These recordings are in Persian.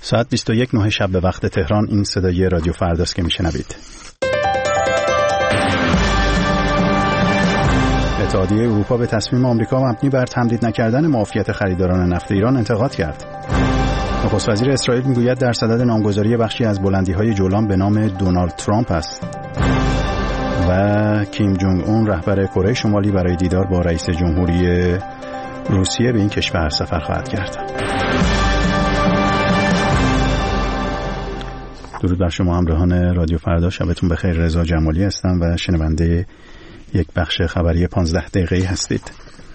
ساعت 21:09 شب به وقت تهران. این صدای رادیو فرداست که میشنوید. اتحادیه اروپا به تصمیم آمریکا مبنی بر تمدید نکردن معافیت خریداران نفت ایران انتقاد کرد. نخست وزیر اسرائیل میگوید در صدد نامگذاری بخشی از بلندی‌های جولان به نام دونالد ترامپ است. و کیم جونگ اون رهبر کره شمالی برای دیدار با رئیس جمهوری روسیه به این کشور سفر خواهد کرد. درود بر شما همراهان رادیو فردا، شبتون بخیر. رضا جمالی هستم و شنونده یک بخش خبری 15 دقیقه‌ای هستید.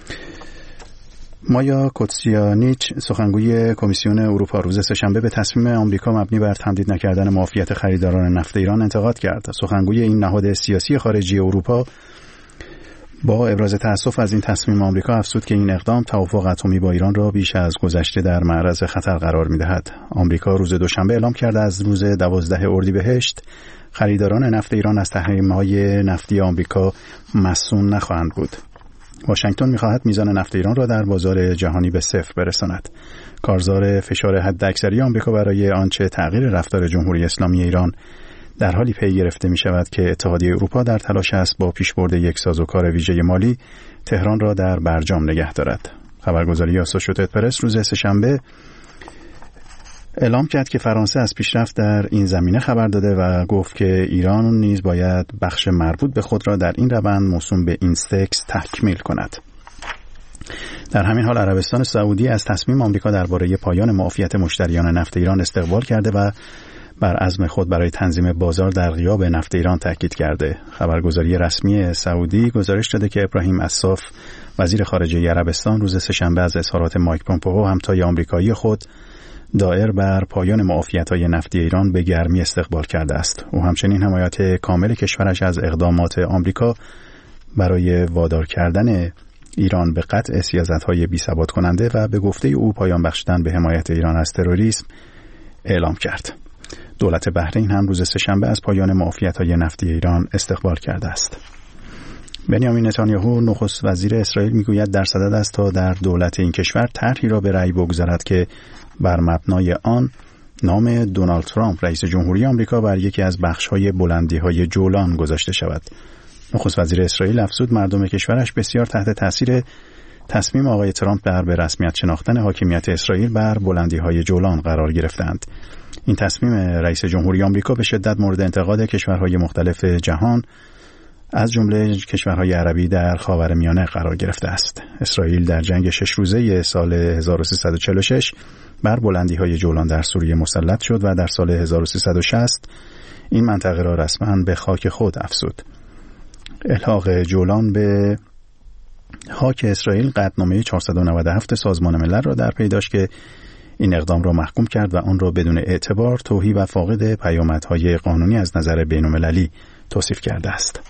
مایا کوتسیانیچ سخنگوی کمیسیون اروپا روز سه‌شنبه به تصمیم آمریکا مبنی بر تمدید نکردن معافیت خریداران نفت ایران انتقاد کرد. سخنگوی این نهاد سیاسی خارجی اروپا با ابراز تأسف از این تصمیم آمریکا افزود که این اقدام توافق اتمی با ایران را بیش از گذشته در معرض خطر قرار می‌دهد. آمریکا روز دوشنبه اعلام کرده از روز 12 اردیبهشت خریداران نفت ایران از تحریم‌های نفتی آمریکا مصون نخواهند بود. واشنگتن می‌خواهد میزان نفت ایران را در بازار جهانی به صفر برساند. کارزار فشار حداکثری آمریکا برای آنچه تغییر رفتار جمهوری اسلامی ایران در حالی پی گرفته می‌شود که اتحادیه اروپا در تلاش است با پیشبرد یک سازوکار ویژه مالی تهران را در برجام نگه دارد. خبرگزاری آسوشییتد پرس روز سه‌شنبه اعلام کرد که فرانسه از پیشرفت در این زمینه خبر داده و گفت که ایران نیز باید بخش مربوط به خود را در این روند موسوم به اینستکس تکمیل کند. در همین حال عربستان سعودی از تصمیم آمریکا درباره پایان معافیت مشتریان نفت ایران استقبال کرده و بر عزم خود برای تنظیم بازار در غیاب نفت ایران تاکید کرده. خبرگزاری رسمی سعودی گزارش داده که ابراهیم اصاف وزیر خارجه عربستان روز سه‌شنبه از اظهارات مایک پومپئو همتای آمریکایی خود دایر بر پایان معافیت‌های نفتی ایران به گرمی استقبال کرده است. او همچنین حمایت کامل کشورش از اقدامات آمریکا برای وادار کردن ایران به قطع سیاست‌های بی‌ثبات کننده و به گفته او پایان بخشیدن به حمایت ایران از تروریسم اعلام کرد. دولت بحرین هم روز سه‌شنبه از پایان معافیت‌های نفتی ایران استقبال کرده است. بنیامین نتانیاهو نخست وزیر اسرائیل میگوید در صدد است تا در دولت این کشور طرحی را به رأی بگذارد که بر مبنای آن نام دونالد ترامپ رئیس جمهوری آمریکا بر یکی از بخش‌های بلندی‌های جولان گذاشته شود. نخست وزیر اسرائیل افزود مردم کشورش بسیار تحت تاثیر تصمیم آقای ترامپ در به رسمیت شناختن حاکمیت اسرائیل بر بلندی‌های جولان قرار گرفتند. این تصمیم رئیس جمهوری آمریکا به شدت مورد انتقاد کشورهای مختلف جهان از جمله کشورهای عربی در خاورمیانه قرار گرفته است. اسرائیل در جنگ 6 روزه سال 1346 بر بلندی‌های جولان در سوریه مسلط شد و در سال 1360 این منطقه را رسما به خاک خود افزود. الحاق جولان به خاک اسرائیل قطعنامه 497 سازمان ملل را در پی داشت که این اقدام را محکوم کرد و آن را بدون اعتبار، توهی و فاقد پیامدهای قانونی از نظر بین‌المللی توصیف کرده است.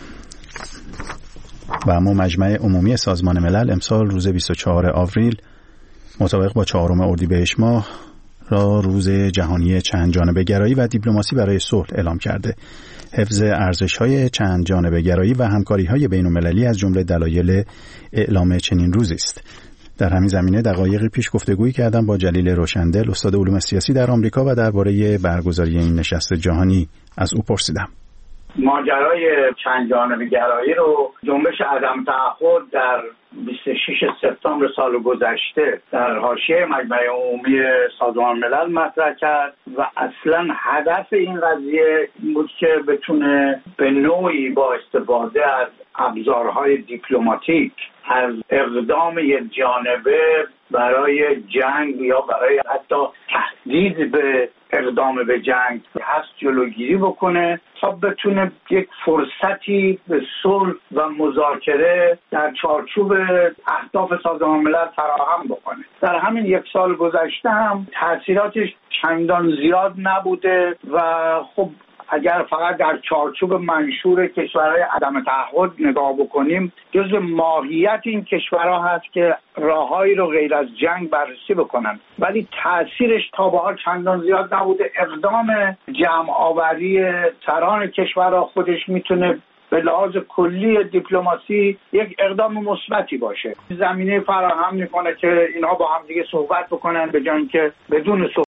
و اما مجمع عمومی سازمان ملل امسال روز 24 آوریل مطابق با 4 اردیبهشت ماه را روز جهانی چند جانبه گرایی و دیپلماسی برای صلح اعلام کرده. حفظ ارزش‌های چند جانبه گرایی و همکاری‌های بین‌المللی از جمله دلایل اعلام چنین روزی است. در همین زمینه دقایقی پیش گفتگویی کردم با جلیل روشندل، استاد علوم سیاسی در آمریکا، و درباره برگزاری این نشست جهانی از او پرسیدم. ماجرای چند جانبه گرایی رو جنبش عدم تعهد در 26 سپتامبر سال گذشته در حاشیه مجمع عمومی سازمان ملل مطرح کرد و اصلا هدف این قضیه این بود که بتونه به نوعی با استفاده از ابزارهای دیپلماتیک از اقدام یک جانبه برای جنگ یا برای حتی تهدید به اقدام به جنگ هست جلوگیری بکنه تا بتونه یک فرصتی به صلح و مذاکره در چارچوب اهداف سازمان ملل فراهم بکنه. در همین 1 سال گذشته هم تاثیراتش چندان زیاد نبوده و خب اگر فقط در چارچوب منشور کشورهای عدم تعهد نگاه بکنیم، جزء ماهیت این کشورها هست که راههایی رو غیر از جنگ بررسی بکنن، ولی تأثیرش تا به حال چندان زیاد نبوده. اقدام جمع آوری سران کشورها خودش میتونه به لحاظ کلی دیپلماسی یک اقدام مثبتی باشه. زمینه فراهم میکنه که اینها با هم دیگه صحبت بکنن به جای اینکه بدون